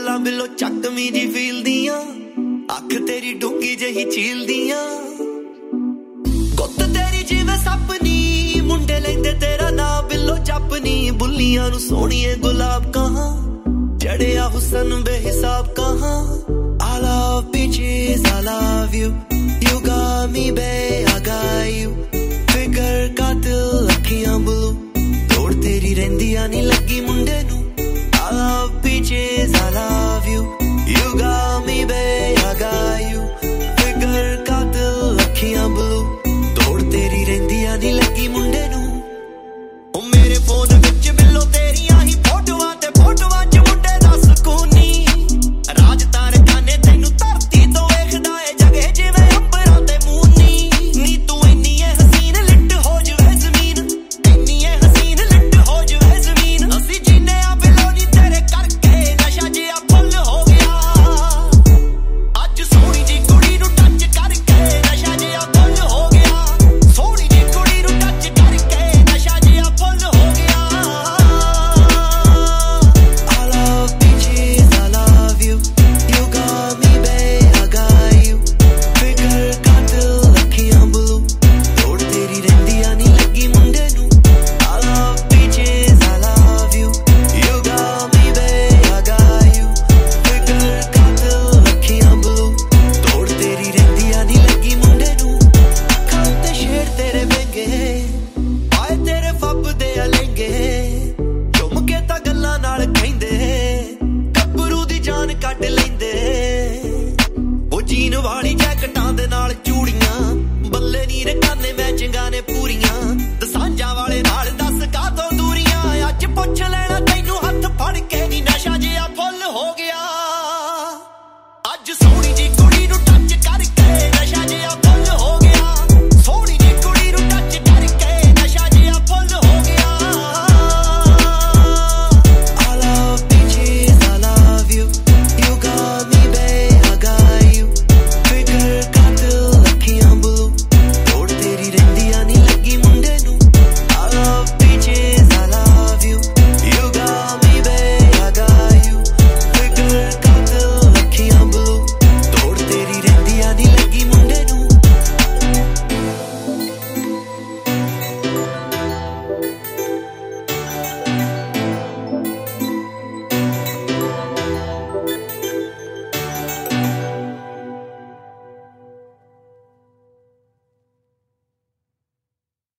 गल्लां बिलो चकमी जी फील दियां अख तेरी डूंगी जही झील दियां गुत्त तेरी जिवें सपनी मुंडे लैंदे तेरा नां बिलो जपनी बुल्लियां नूं सोहणीए गुलाब कहां चढ़िया हुसन बेहिसाब कहां I love beaches, I love you You got me, babe, I got you Figure कातिल अखियां blue तोड़ तेरी रहिंदियां नी लगी मुंडे नूं I love beaches, I love you You got me, babe, I got you Figure कातिल अखियां blue तोड़ तेरी रहिंदियां नी लगी मुंडे नूं ओ मेरे फोन विच बिलो तेरियां ही फोटोआं ते फोटोआं च मुंडे दा सकून नी राज तारे जाने तैनू धरती तो वेखदा ए जगे जिवें अंबरां ते मूनी नी तू इन्नी ए हसीन लिट हो जवे ज़मीन इन्नी ए हसीन लिट हो जवे ज़मीन असी जीने आ बिलो नी तेरे करके नशा जिहा फुल हो गया अज सोहणी जी कुड़ी नूं टच करके नशा जिहा फुल हो गया सोहणी जी कुड़ी नूं टच करके नशा जिहा फुल हो गया I love beaches, I love you You got me, babe, I got you Figure कातिल अखियां blue तोड़ तेरी रहिंदियां नी लगी मुंडे नूं I love beaches, I love you You got me, babe, I got you Figure कातिल अखियां blue तोड़ तेरी रहिंदियां नी लगी मुंडे नूं अखां ते शेर तेरे वेंगे आए तेरे फब्बदे आ लहंगे झुम के तां गल्लां नाल कहिंदे ਗੱਭਰੂ ਦੀ ਜਾਨ ਕੱਢ ਲੈਂਦੇ ਉਹ ਜੀਨ ਵਾਲੀ ਜੈਕਟਾਂ ਦੇ ਨਾਲ ਚੂੜੀਆਂ ਬੱਲੇ ਨੀ ਰਕਾਨੇ ਮੈਚਿੰਗਾਂ ਨੇ ਪੂਰੀਆਂ